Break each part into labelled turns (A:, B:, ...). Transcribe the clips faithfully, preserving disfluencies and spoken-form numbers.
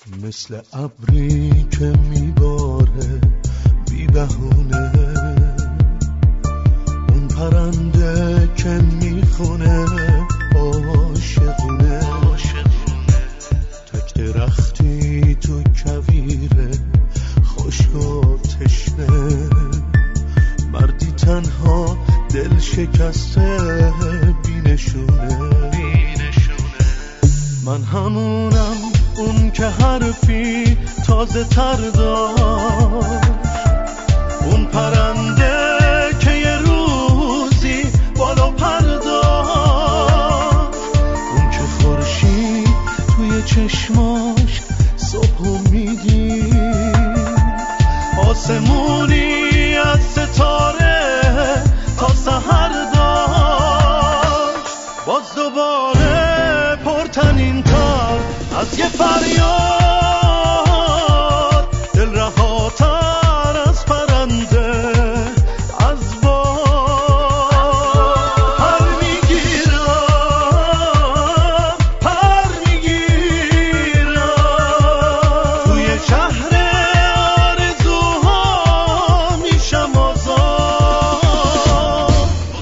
A: مثل ابری که میباره بی بهونه، اون پرنده که میخونه عاشقونه، تک درختی تو کویره خشک و تشنه، مردی تنها دل شکسته بینشونه. من همونم اون که حرفی تازه تر داشت، اون پرنده که یه روزی بالا پر داشت، اون که خورشید توی چشماش صبحو میدید، آسمونی از ستاره تا سحر داشت. باز دوباره پرتنین تر از یه فریاد، دل رهاتر از پرنده از باد. پر میگیرم پر میگیرم توی شهر آرزوها میشم آزاد.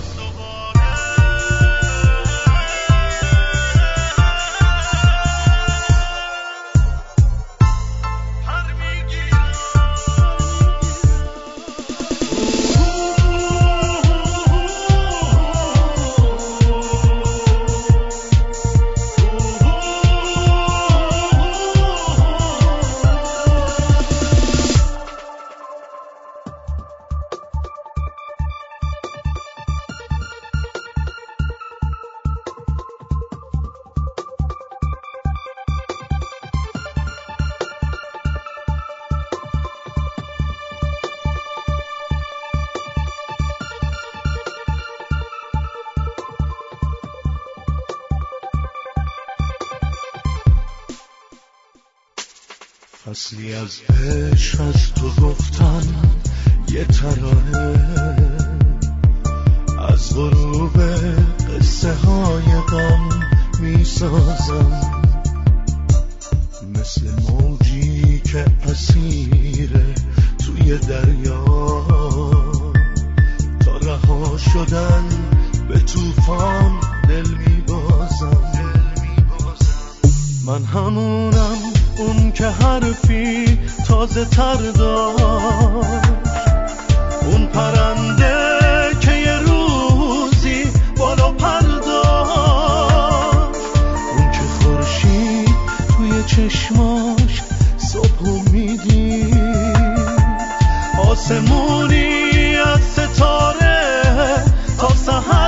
A: فصلی از عشق از تو گفتن یه ترانه، از غروب قصه های غم میسازم، مثل موجی که اسیره توی دریا، تا رها شدن به طوفان دل میبازم. من همونم اون که حرفی تازه تر داشت، اون پرنده که یه روزی بالا پر داشت، اون که خورشید توی چشماش صبحو میدید، آسمونی از ستاره تا سحر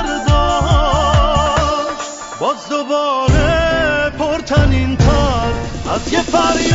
A: داشت. باز دوباره پرتنین تر از یه فریاد،